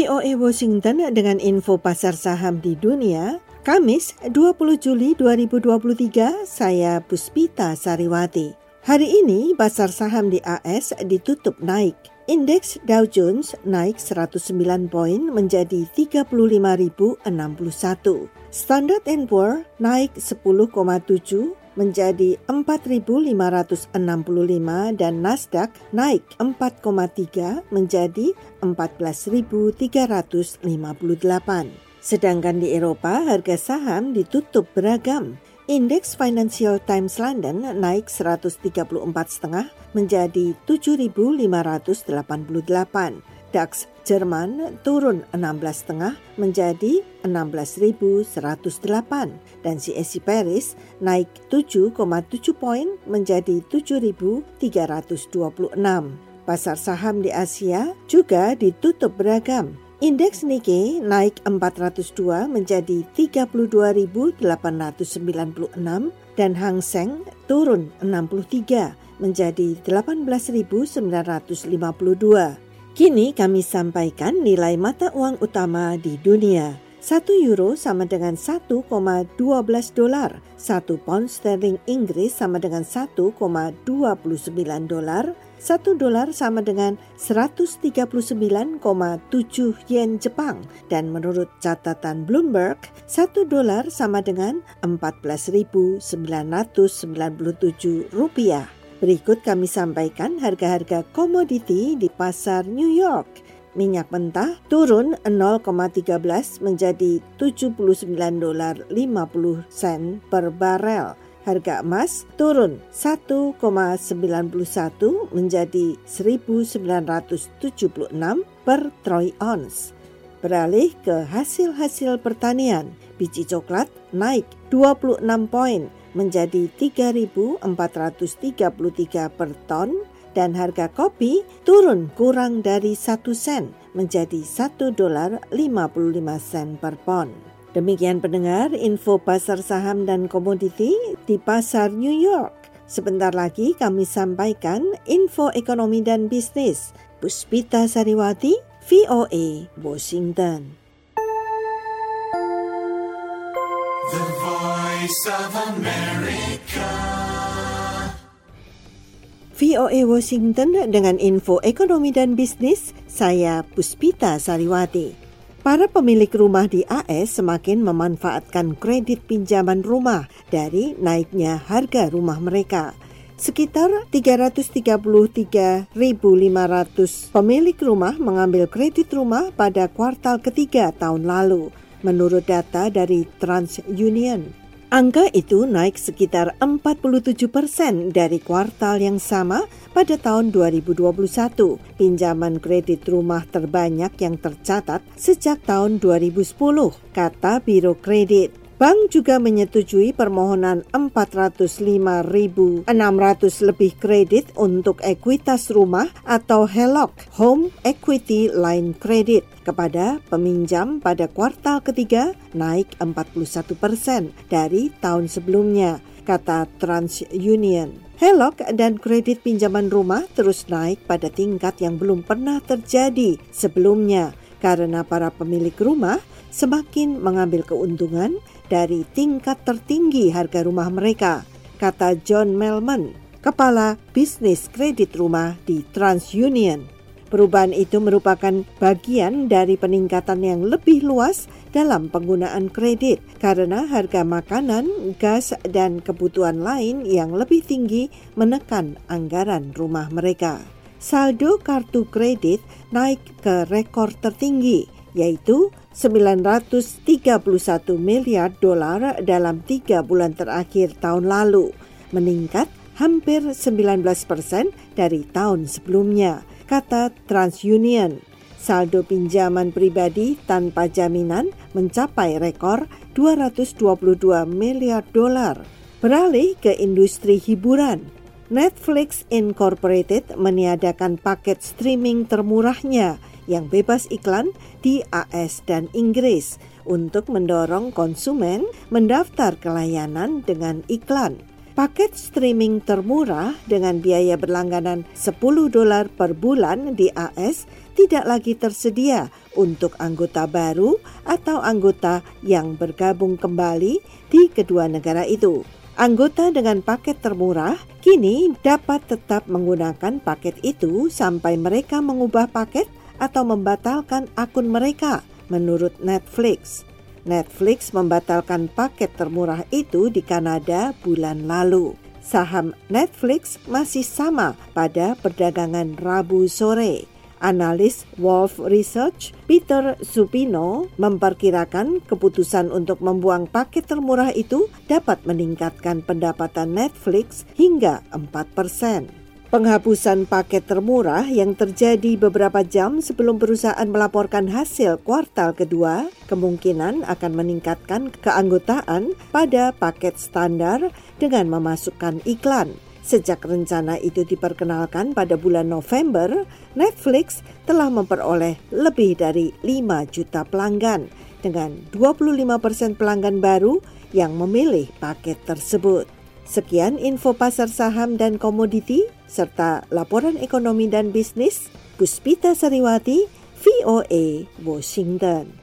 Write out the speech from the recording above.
VOA Washington dengan info pasar saham di dunia, Kamis 20 Juli 2023, saya Puspita Sariwati. Hari ini pasar saham di AS ditutup naik. Indeks Dow Jones naik 109 poin menjadi 35.061. Standard & Poor's naik 10,7 menjadi 4.565 dan Nasdaq naik 4,3 menjadi 14.358. Sedangkan di Eropa harga saham ditutup beragam. Indeks Financial Times London naik 134,5 menjadi 7.588. DAX Jerman turun 16,5 menjadi 16.108 dan CAC Paris naik 7,7 poin menjadi 7.326. Pasar saham di Asia juga ditutup beragam. Indeks Nikkei naik 402 menjadi 32.896 dan Hang Seng turun 63 menjadi 18.952. Kini kami sampaikan nilai mata uang utama di dunia. 1 euro sama dengan 1,12 dolar. 1 pound sterling Inggris sama dengan 1,29 dolar. 1 dolar sama dengan 139,7 yen Jepang. Dan menurut catatan Bloomberg, 1 dolar sama dengan 14.997 rupiah. Berikut kami sampaikan harga-harga komoditi di pasar New York. Minyak mentah turun 0,13 menjadi 79.50 per barel. Harga emas turun 1,91 menjadi 1.976 per troy ounce. Beralih ke hasil-hasil pertanian, biji coklat naik 26 poin menjadi 3.433 per ton dan harga kopi turun kurang dari 1 sen menjadi 1 dolar 55 sen per pon. Demikian pendengar info pasar saham dan komoditi di pasar New York. Sebentar lagi kami sampaikan info ekonomi dan bisnis. Puspita Sariwati, VOA Washington. The Voice of America. VOA Washington dengan info ekonomi dan bisnis, saya Puspita Sariwati. Para pemilik rumah di AS semakin memanfaatkan kredit pinjaman rumah dari naiknya harga rumah mereka. Sekitar 333.500 pemilik rumah mengambil kredit rumah pada kuartal ketiga tahun lalu, menurut data dari TransUnion. Angka itu naik sekitar 47% dari kuartal yang sama pada tahun 2021. Pinjaman kredit rumah terbanyak yang tercatat sejak tahun 2010, kata Biro Kredit. Bank juga menyetujui permohonan 405.600 lebih kredit untuk ekuitas rumah atau HELOC, Home Equity Line Credit, kepada peminjam pada kuartal ketiga, naik 41% dari tahun sebelumnya, kata TransUnion. HELOC dan kredit pinjaman rumah terus naik pada tingkat yang belum pernah terjadi sebelumnya karena para pemilik rumah semakin mengambil keuntungan dari tingkat tertinggi harga rumah mereka, kata John Melman, Kepala Bisnis Kredit Rumah di TransUnion. Perubahan itu merupakan bagian dari peningkatan yang lebih luas dalam penggunaan kredit karena harga makanan, gas, dan kebutuhan lain yang lebih tinggi menekan anggaran rumah mereka. Saldo kartu kredit naik ke rekor tertinggi, yaitu 931 miliar dolar dalam 3 bulan terakhir tahun lalu, meningkat hampir 19% dari tahun sebelumnya, kata TransUnion. Saldo pinjaman pribadi tanpa jaminan mencapai rekor 222 miliar dolar. Beralih ke industri hiburan, Netflix Incorporated meniadakan paket streaming termurahnya yang bebas iklan di AS dan Inggris untuk mendorong konsumen mendaftar ke layanan dengan iklan. Paket streaming termurah dengan biaya berlangganan $10 per bulan di AS tidak lagi tersedia untuk anggota baru atau anggota yang bergabung kembali di kedua negara itu. Anggota dengan paket termurah kini dapat tetap menggunakan paket itu sampai mereka mengubah paket atau membatalkan akun mereka, menurut Netflix. Netflix membatalkan paket termurah itu di Kanada bulan lalu. Saham Netflix masih sama pada perdagangan Rabu sore. Analis Wolf Research, Peter Supino, memperkirakan keputusan untuk membuang paket termurah itu dapat meningkatkan pendapatan Netflix hingga 4%. Penghapusan paket termurah yang terjadi beberapa jam sebelum perusahaan melaporkan hasil kuartal kedua kemungkinan akan meningkatkan keanggotaan pada paket standar dengan memasukkan iklan. Sejak rencana itu diperkenalkan pada bulan November, Netflix telah memperoleh lebih dari 5 juta pelanggan dengan 25% pelanggan baru yang memilih paket tersebut. Sekian info pasar saham dan komoditi serta laporan ekonomi dan bisnis. Puspita Sariwati, VOA, Washington.